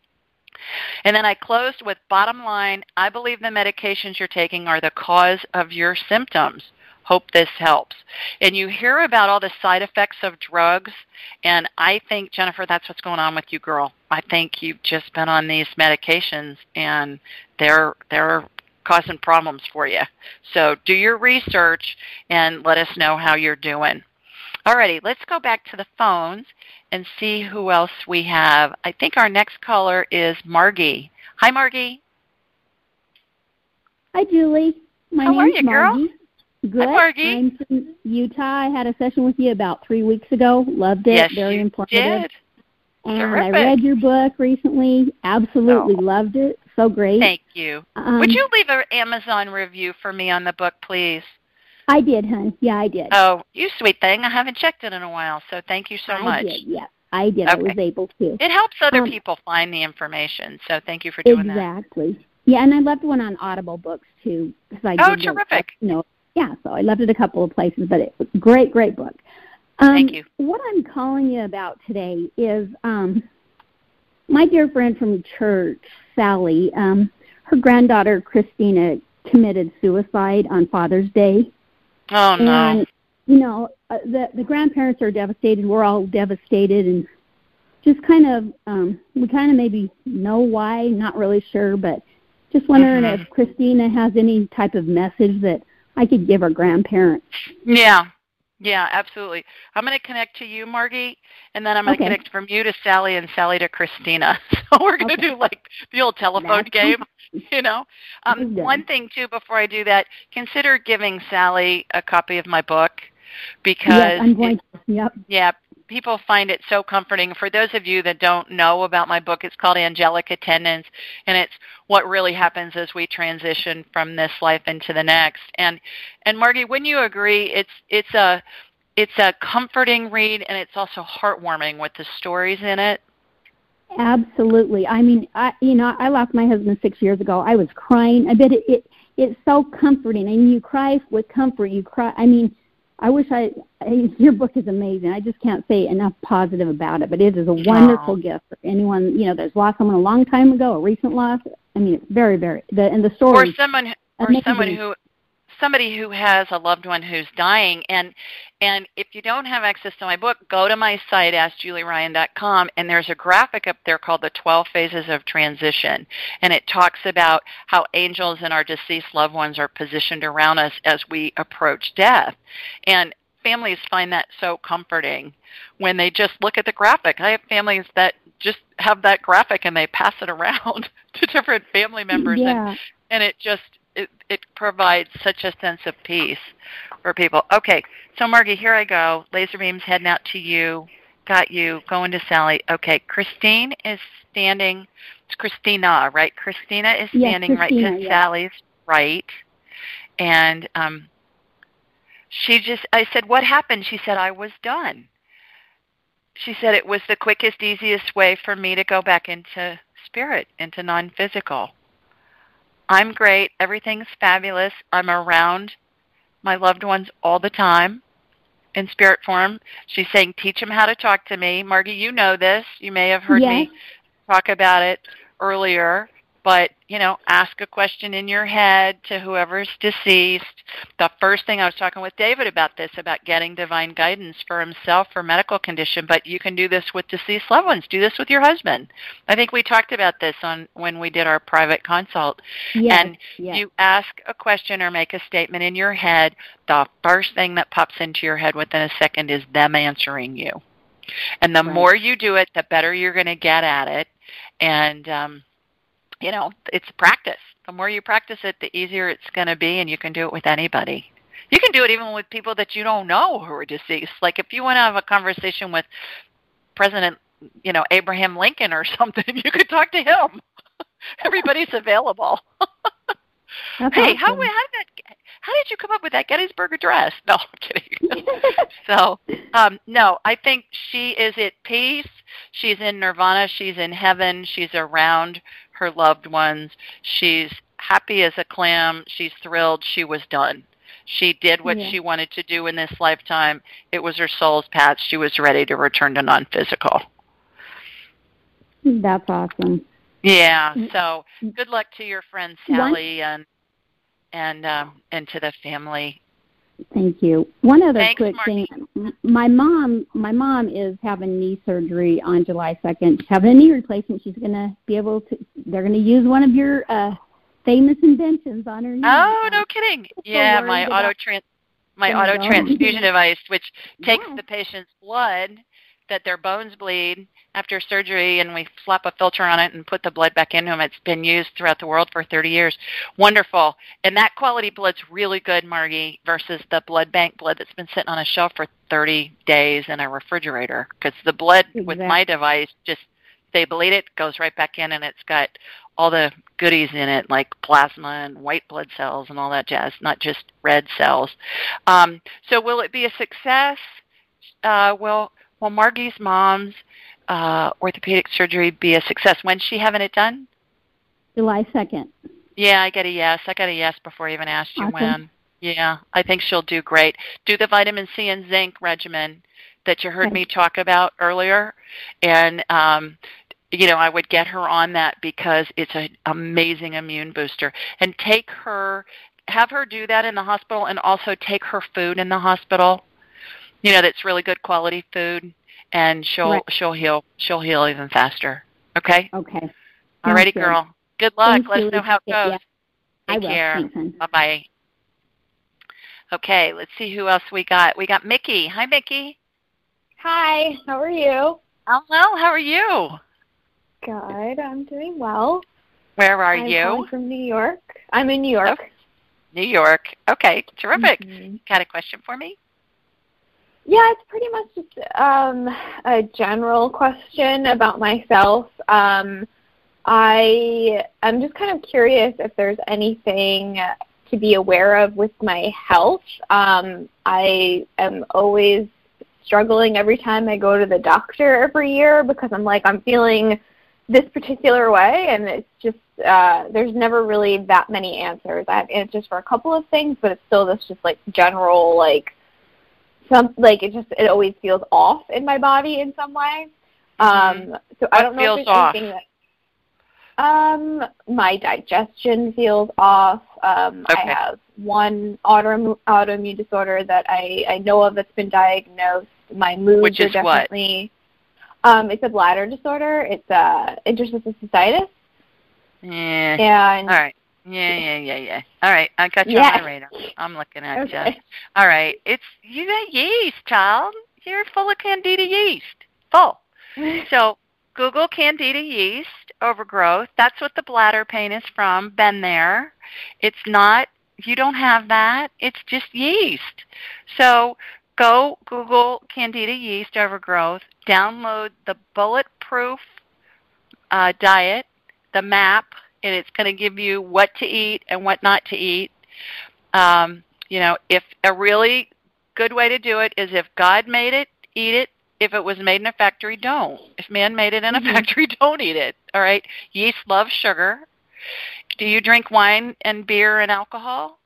And then I closed with bottom line, I believe the medications you're taking are the cause of your symptoms. Hope this helps. And you hear about all the side effects of drugs, and I think, Jennifer, that's what's going on with you, girl. I think you've just been on these medications, and they're they're causing problems for you. So do your research and let us know how you're doing. Alrighty, let's go back to the phones and see who else we have. I think our next caller is Margie. Hi, Margie. Hi, Julie. My How are name's you, girl? Margie. Good. Hi, Margie. I'm from Utah. I had a session with you about three weeks ago. Loved it. Yes, Very you informative. did. And Terrific. I read your book recently. Absolutely Oh. loved it. So great. Thank you. Um, Would you leave an Amazon review for me on the book, please? I did, hon. Yeah, I did. Oh, you sweet thing. I haven't checked it in a while, so thank you so I much. did, yeah. I did. I was Okay. able to. It helps other Um, people find the information, so thank you for doing Exactly. Yeah, and I loved one on Audible books, too. Because I Oh, did look terrific. up, you know, yeah, so I loved it a couple of places, but it was a great, great book. Um, Thank you. What I'm calling you about today is um, my dear friend from church, Sally, um, her granddaughter, Christina, committed suicide on Father's Day. that. Oh, no. And, you know, uh, the, the grandparents are devastated. We're all devastated. And just kind of, um, we kind of maybe know why, not really sure, but just wondering Mhm. if Christina has any type of message that I could give her grandparents. Yeah. Yeah, absolutely. I'm going to connect to you, Margie, and then I'm going to Okay. connect from you to Sally and Sally to Christina. So we're going to Okay. do like the old telephone That's game, you know. Um, That's good. one thing, too, before I do that, consider giving Sally a copy of my book because, Yes, I'm going it, to. Yep. yeah, people find it so comforting. For those of you that don't know about my book, it's called Angelic Attendants, and it's what really happens as we transition from this life into the next. And and Margie, wouldn't you agree? It's it's a it's a comforting read, and it's also heartwarming with the stories in it. Absolutely. I mean, I, you know, I lost my husband six years ago. I was crying. I bet it, it it's so comforting, and you cry with comfort. You cry. I mean, I wish I, I your book is amazing. I just can't say enough positive about it. But it is a wonderful Aww. gift for anyone, you know, that's lost someone a long time ago, a recent loss. I mean, it's very, very the and the story. Or someone, or amazing. someone who. Somebody who has a loved one who's dying, and and if you don't have access to my book, go to my site, ask julie ryan dot com, and there's a graphic up there called the twelve Phases of Transition, and it talks about how angels and our deceased loved ones are positioned around us as we approach death. And families find that so comforting when they just look at the graphic. I have families that just have that graphic and they pass it around to different family members, yeah. and, and it just It, it provides such a sense of peace for people. Okay, so Margie, here I go. Laser beams heading out to you. Got you. Going to Sally. Okay, Christine is standing. It's Christina, right? Christina is standing yes, Christina, right to yeah. Sally's right. And um, she just, I said, what happened? She said, I was done. She said it was the quickest, easiest way for me to go back into spirit, into non-physical. I'm great. Everything's fabulous. I'm around my loved ones all the time in spirit form. She's saying, teach them how to talk to me. Margie, you know this. You may have heard yes. me talk about it earlier. But, you know, ask a question in your head to whoever's deceased. The first thing I was talking with David about this, about getting divine guidance for himself for medical condition, but you can do this with deceased loved ones. Do this with your husband. I think we talked about this on when we did our private consult. Yes, and yes. you ask a question or make a statement in your head. The first thing that pops into your head within a second is them answering you. And the right. more you do it, the better you're going to get at it. And, um, you know, it's practice. The more you practice it, the easier it's going to be, and you can do it with anybody. You can do it even with people that you don't know who are deceased. Like if you want to have a conversation with President, you know, Abraham Lincoln or something, you could talk to him. Everybody's available. Hey, awesome. how, how did that? How did you come up with that Gettysburg Address? No, I'm kidding. so, um, no, I think she is at peace. She's in nirvana. She's in heaven. She's around her loved ones. She's happy as a clam. She's thrilled. She was done. She did what yeah. she wanted to do in this lifetime. It was her soul's path. She was ready to return to non-physical. That's awesome. Yeah, so good luck to your friend Sally One, and and um, and to the family. Thank you. One other Thanks, quick Margie. thing. My mom, my mom is having knee surgery on July second. She's having a knee replacement. She's going to be able to. They're going to use one of your uh, famous inventions on her knee. Oh, no kidding! So yeah, my auto trans my auto transfusion device, which takes yeah. the patient's blood that their bones bleed after surgery, and we slap a filter on it and put the blood back into them. It's been used throughout the world for thirty years. Wonderful. And that quality blood's really good, Margie, versus the blood bank blood that's been sitting on a shelf for thirty days in a refrigerator. Because the blood exactly. with my device, just they bleed it, goes right back in, and it's got all the goodies in it, like plasma and white blood cells and all that jazz, not just red cells. Um, so will it be a success? Uh, will, will Margie's mom's uh, orthopedic surgery be a success? When's she having it done? July second. Yeah, I got a yes. I got a yes before I even asked you awesome. when. Yeah, I think she'll do great. Do the vitamin C and zinc regimen that you heard okay. me talk about earlier. And, um, you know, I would get her on that because it's an amazing immune booster. And take her, have her do that in the hospital, and also take her food in the hospital. You know, that's really good quality food, and she'll right. she'll heal she'll heal even faster. Okay. Okay. All righty, girl. Good luck. Thank Let you. us know how it goes. Yeah. Take I will. care. Thanks, bye bye. Okay, let's see who else we got. We got Mickey. Hi, Mickey. Hi. How are you? Oh well. How are you? Good. I'm doing well. Where are I'm you? I'm from New York. I'm in New York. Oh, New York. Okay, terrific. Mm-hmm. Got a question for me? Yeah, it's pretty much just um, a general question about myself. Um, I I'm just kind of curious if there's anything to be aware of with my health. Um, I am always struggling every time I go to the doctor every year because I'm like, I'm feeling this particular way, and it's just, uh, there's never really that many answers. I have answers for a couple of things, but it's still this just, like, general, like, some, like, it just, it always feels off in my body in some way. Um, so I don't know if there's anything that, um, my digestion feels off. Um, okay. I have one autoimmune, autoimmune disorder that I, I know of that's been diagnosed. My moods Which is are definitely, what? Um, it's a bladder disorder. It's uh, interstitial cystitis. Yeah. And all right. Yeah, yeah, yeah, yeah. All right, I got you yeah. on my radar. I'm looking at okay. you. All right, it's you got yeast, child. You're full of Candida yeast. Full. So Google Candida yeast overgrowth. That's what the bladder pain is from. Been there. It's not. You don't have that. It's just yeast. So go Google Candida yeast overgrowth. Download the Bulletproof uh, diet, the map, and it's going to give you what to eat and what not to eat. Um, you know, if a really good way to do it is if God made it, eat it. If it was made in a factory, don't. If man made it in a mm-hmm. factory, don't eat it. All right? Yeast loves sugar. Do you drink wine and beer and alcohol?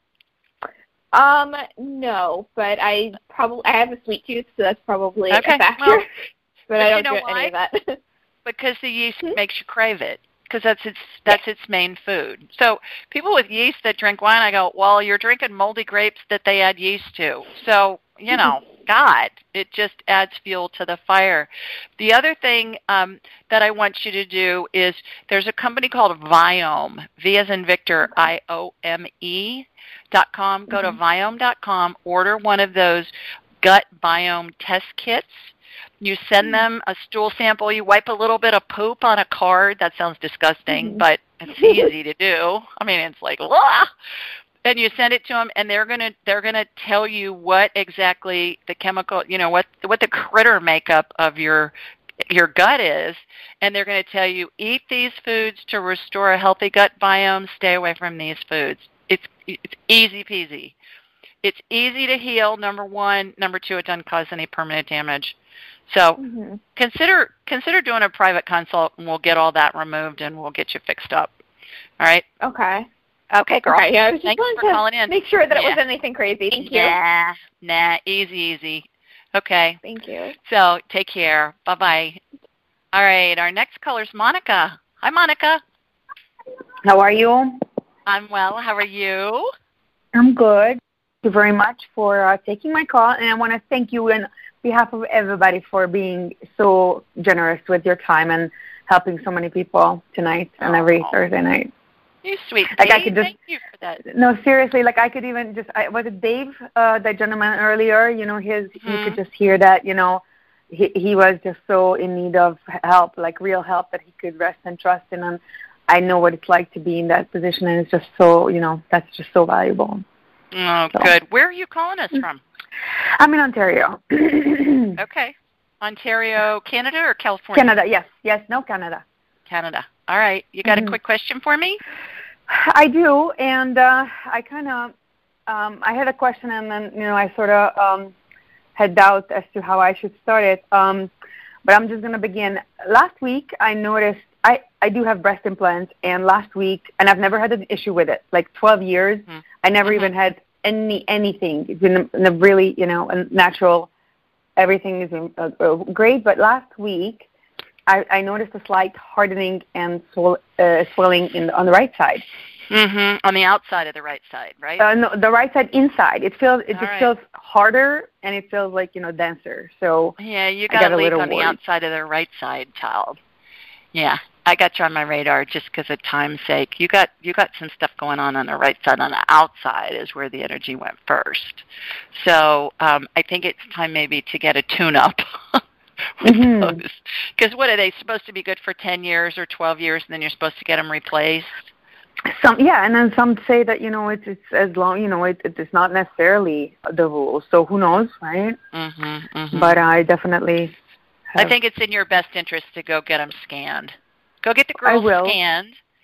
Um, no, but I probably I have a sweet tooth, so that's probably okay. a factor. Well, but, but I don't you know do why? any of that. Because the yeast makes you crave it. Because that's its that's its main food. So people with yeast that drink wine, I go, well, you're drinking moldy grapes that they add yeast to. So, you know, God, it just adds fuel to the fire. The other thing um, that I want you to do is there's a company called Viome, V as in Victor, I O M E dot com. Go to Viome dot com, order one of those gut biome test kits. You send them a stool sample. You wipe a little bit of poop on a card. That sounds disgusting, mm-hmm. but it's easy to do. I mean, it's like, ah! And you send it to them, and they're gonna they're gonna tell you what exactly the chemical, you know, what what the critter makeup of your your gut is, and they're going to tell you eat these foods to restore a healthy gut biome. Stay away from these foods. It's it's easy peasy. It's easy to heal. Number one. Number two, it doesn't cause any permanent damage. So mm-hmm. consider consider doing a private consult, and we'll get all that removed, and we'll get you fixed up. All right? Okay. Okay, girl. Right, yeah, I was just Thanks wanting for to calling in. Make sure that yeah. it wasn't anything crazy. Thank you. Nah, nah, easy, easy. Okay. Thank you. So take care. Bye-bye. All right, our next caller is Monica. Hi, Monica. How are you? I'm well. How are you? I'm good. Thank you very much for uh, taking my call, and I want to thank you on behalf of everybody for being so generous with your time and helping so many people tonight and every oh. Thursday night. You sweet like Dave. I could just, Thank you for that. No, seriously, like I could even just, I, was it Dave, uh, that gentleman earlier, you know, his, mm-hmm. you could just hear that, you know, he he was just so in need of help, like real help that he could rest and trust in. And I know what it's like to be in that position, and it's just so, you know, that's just so valuable. Oh, so. Good. Where are you calling us from? I'm in Ontario. Okay. Ontario, Canada or California? Canada, yes. Yes, no, Canada. Canada. All right. You got mm-hmm. a quick question for me? I do, and uh, I kind of, um, I had a question, and then, you know, I sort of um, had doubt as to how I should start it, um, but I'm just going to begin. Last week, I noticed, I, I do have breast implants, and last week, and I've never had an issue with it, like twelve years, mm-hmm. I never mm-hmm. even had any anything. It's been a, a really, you know, a natural, everything has been uh, uh, great, but last week, I, I noticed a slight hardening and swell, uh, swelling in the, on the right side. Mm-hmm. On the outside of the right side, right? Uh, no, the right side inside. It feels it All just right. feels harder, and it feels like, you know, denser. So yeah, you got, got a leak on worried. the outside of the right side, child. Yeah, I got you on my radar just because of time's sake. You got you got some stuff going on on the right side. On the outside is where the energy went first. So um, I think it's time maybe to get a tune-up. Because mm-hmm. what are they supposed to be good for ten years or twelve years, and then you're supposed to get them replaced? Some yeah, and then some say that, you know, it's it's as long, you know, it, it's not necessarily the rule. So who knows, right? Mm-hmm, mm-hmm. But I definitely. Have, I think it's in your best interest to go get them scanned. Go get the girls scanned.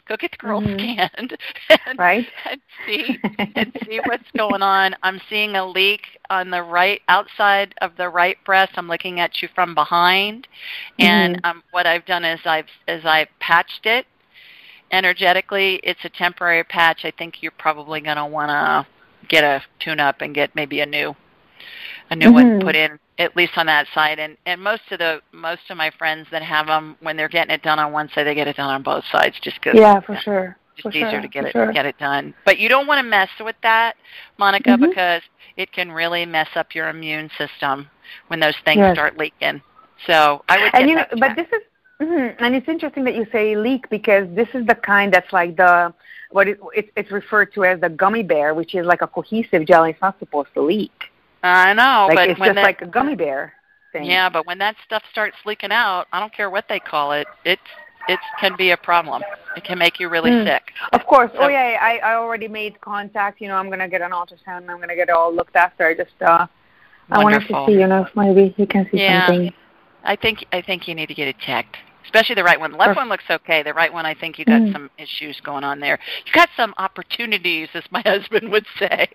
Go get the girl Mhm. scanned and, Right. and see and see what's going on. I'm seeing a leak on the right outside of the right breast. I'm looking at you from behind, and Mhm. um, what I've done is I've is I've patched it energetically. It's a temporary patch. I think you're probably going to want to get a tune-up and get maybe a new a new one Mhm. put in, at least on that side. And and most of the most of my friends that have them, when they're getting it done on one side, they get it done on both sides, just because Yeah, for sure. it's For easier sure. to get for it sure. get it done. But you don't want to mess with that, Monica, Mhm. because it can really mess up your immune system when those things Yes. start leaking. So I would. And get you know, that but checked. this is, mhm, and it's interesting that you say leak, because this is the kind that's like the what it, it, it's referred to as the gummy bear, which is like a cohesive gel. It's not supposed to leak. I know, Like but it's when just that, like a gummy bear thing. yeah, but when that stuff starts leaking out, I don't care what they call it, it it can be a problem. It can make you really Mm. sick. Of course. So- oh yeah, I I already made contact. You know, I'm gonna get an ultrasound. And I'm gonna get it all looked after. I just uh, I wanted to Wonderful. see, you know, if maybe you can see Yeah. something. I think I think you need to get it checked, especially the right one. The left Sure. one looks okay. The right one, I think you got Mm. some issues going on there. You got some opportunities, as my husband would say.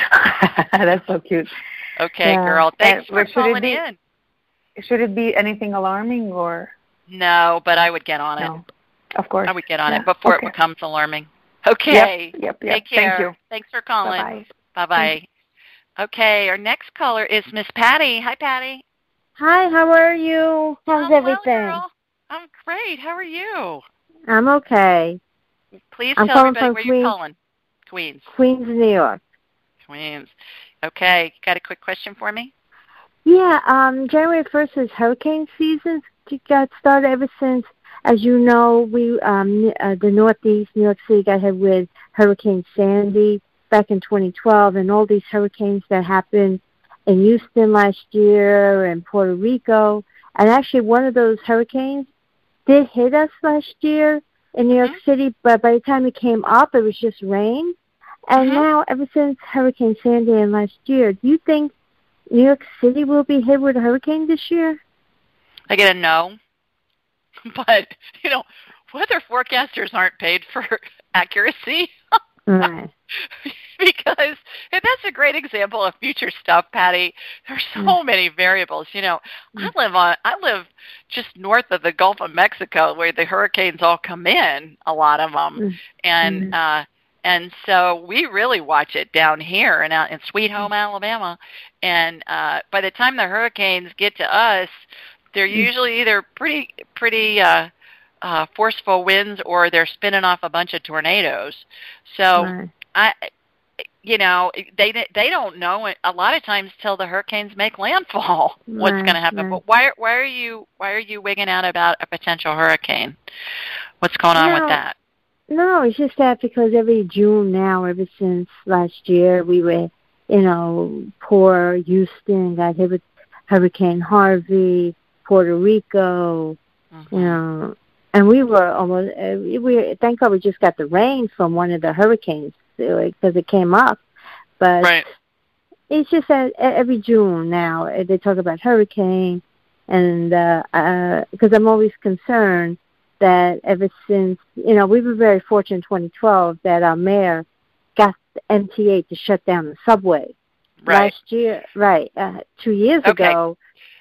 That's so cute. Okay, Yeah. girl. Thanks And for where should it calling be? in. Should it be anything alarming or No, but I would get on it. no? Of course. I would get on Yeah. it before Okay. it becomes alarming. Okay. Yep. Yep. Yep. Take care. Thank you. Thanks for calling. Bye-bye. Bye-bye. Okay, our next caller is Miss Patty. Hi, Patty. Hi, how are you? How's I'm well, everything? girl. I'm great. How are you? I'm okay. Please I'm tell calling everybody from where Queens. you're calling. Queens. Queens, New York. Queens. Okay, got a quick question for me? Yeah, um, January first is hurricane season. It got started ever since, as you know, we um, uh, the Northeast, New York City got hit with Hurricane Sandy back in twenty twelve, and all these hurricanes that happened in Houston last year and Puerto Rico. And actually, one of those hurricanes did hit us last year in New York Mm-hmm. City, but by the time it came up, it was just rain. And Mhm. now, ever since Hurricane Sandy and last year, do you think New York City will be hit with a hurricane this year? I get a no. But, you know, weather forecasters aren't paid for accuracy. Right. Because and that's a great example of future stuff, Patty. There's so Mm. many variables. You know, I live on I live just north of the Gulf of Mexico, where the hurricanes all come in, a lot of them, Mm. and Mm. uh, and so we really watch it down here and out in Sweet Home, Alabama. And uh, by the time the hurricanes get to us, they're Mm. usually either pretty pretty. Uh, Uh, forceful winds, or they're spinning off a bunch of tornadoes. So, Right. I, you know, they they don't know it a lot of times till the hurricanes make landfall what's Right, going to happen. right. But why why are you why are you wigging out about a potential hurricane? What's going on No. with that? No, it's just that because every June now, ever since last year, we were, you know, poor Houston got hit with Hurricane Harvey, Puerto Rico, Mm-hmm. you know, and we were almost, uh, we thank God we just got the rain from one of the hurricanes because it came up. But Right. it's just that every June now uh, they talk about hurricane, and because uh, uh, I'm always concerned that ever since, you know, we were very fortunate in twenty twelve that our mayor got the M T A to shut down the subway. Right. Last year, right, uh, two years Okay. ago.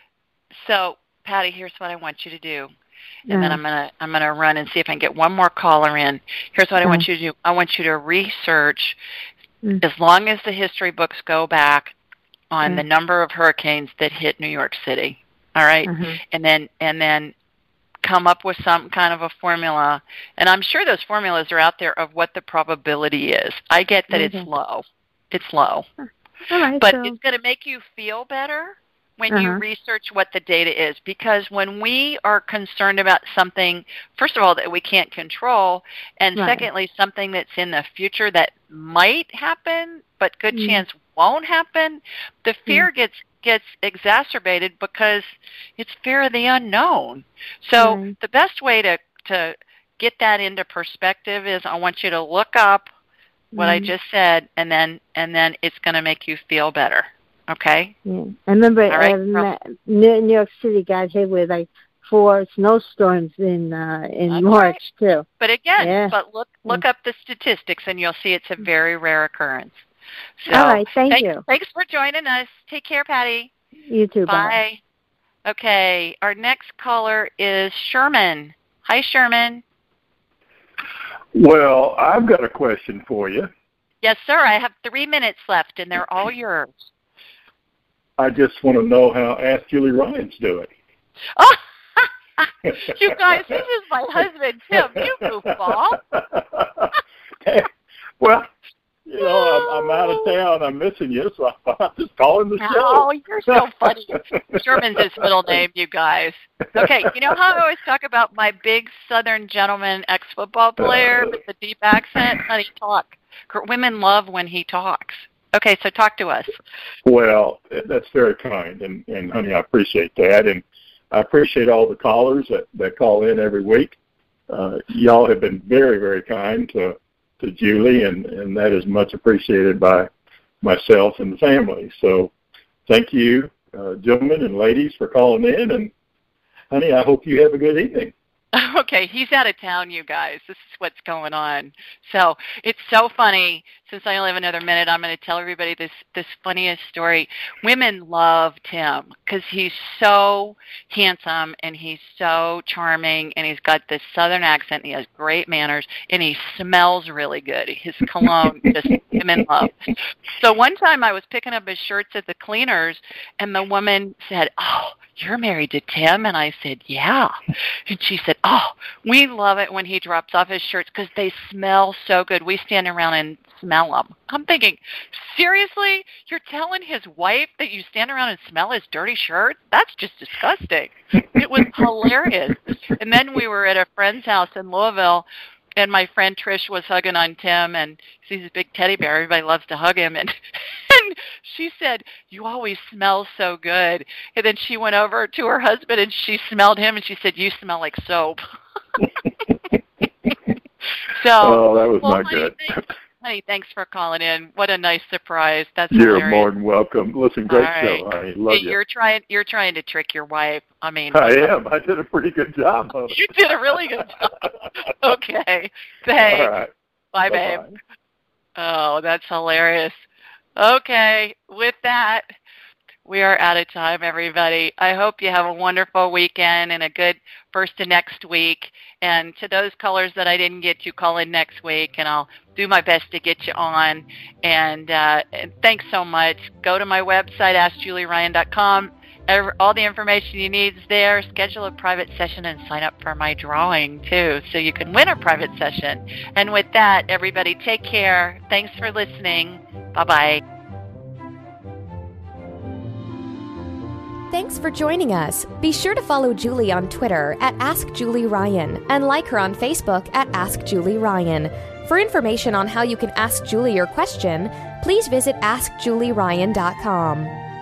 So, Patty, here's what I want you to do. And then uh, I'm gonna I'm gonna run and see if I can get one more caller in. Here's what I want Mm. you to do. I want you to research, Mm. as long as the history books go back, on Mm. the number of hurricanes that hit New York City. All right? Mhm. and then and then come up with some kind of a formula. And I'm sure those formulas are out there of what the probability is. I get that Okay. it's low. It's low. all right, But so, it's going to make you feel better when you Uh-huh. research what the data is, because when we are concerned about something, first of all, that we can't control, and Right. secondly, something that's in the future that might happen, but good Mm. chance won't happen, the fear gets gets exacerbated because it's fear of the unknown. So Right. the best way to, to get that into perspective is I want you to look up what I Mhm. just said, and then and then it's going to make you feel better. Okay? Yeah. I remember All right, uh, girl. Ma- New New York City got hit with like four snowstorms in uh, in That's March right. too. But again, yeah. but look look up the statistics, and you'll see it's a very rare occurrence. So, all right, thank thanks, you. Thanks for joining us. Take care, Patty. You too. Bye. Bye. Okay, our next caller is Sherman. Hi, Sherman. Well, I've got a question for you. Yes, sir. I have three minutes left, and they're all yours. I just want to know how Ask Julie Ryan's doing. Oh, you guys, this is my husband, Tim. You goofball. Well, you know, I'm, I'm out of town. I'm missing you, so I thought I'd just call in the show. Oh, you're so funny. Sherman's his middle name, you guys. Okay, you know how I always talk about my big Southern gentleman ex-football player with the deep accent? How he talk. Women love when he talks. Okay, so talk to us. Well, that's very kind, and, and honey, I appreciate that, and I appreciate all the callers that, that call in every week. Uh, y'all have been very, very kind to to Julie, and, and that is much appreciated by myself and the family. So thank you, uh, gentlemen and ladies, for calling in, and honey, I hope you have a good evening. Okay, he's out of town, you guys. This is what's going on. So it's so funny. Since I only have another minute, I'm going to tell everybody this, this funniest story. Women love Tim because he's so handsome and he's so charming and he's got this Southern accent and he has great manners and he smells really good. His cologne, just women love. So one time I was picking up his shirts at the cleaners and the woman said, "Oh, you're married to Tim?" And I said, "Yeah." And she said, "Oh, we love it when he drops off his shirts because they smell so good. We stand around and smell them." I'm thinking, seriously? You're telling his wife that you stand around and smell his dirty shirt? That's just disgusting. It was hilarious. And then we were at a friend's house in Louisville, and my friend Trish was hugging on Tim, and he's a big teddy bear. Everybody loves to hug him. And, and she said, "You always smell so good." And then she went over to her husband, and she smelled him, and she said, "You smell like soap." So, oh, that was well, not honey, good. Thanks, honey, thanks for calling in. What a nice surprise. That's You're hilarious. more than welcome. Listen, great All right. show, honey. Love Hey, you. You're trying. You're trying to trick your wife. I mean, I am. I did a pretty good job of it. You did a really good job. Okay. Thanks. All right. Bye, babe. Oh, that's hilarious. Okay. With that, we are out of time, everybody. I hope you have a wonderful weekend and a good first to next week. And to those callers that I didn't get to, call in next week, and I'll do my best to get you on. And, uh, and thanks so much. Go to my website, ask julie ryan dot com. All the information you need is there. Schedule a private session and sign up for my drawing, too, so you can win a private session. And with that, everybody, take care. Thanks for listening. Bye-bye. Thanks for joining us. Be sure to follow Julie on Twitter at Ask Julie Ryan and like her on Facebook at Ask Julie Ryan. For information on how you can ask Julie your question, please visit ask julie ryan dot com.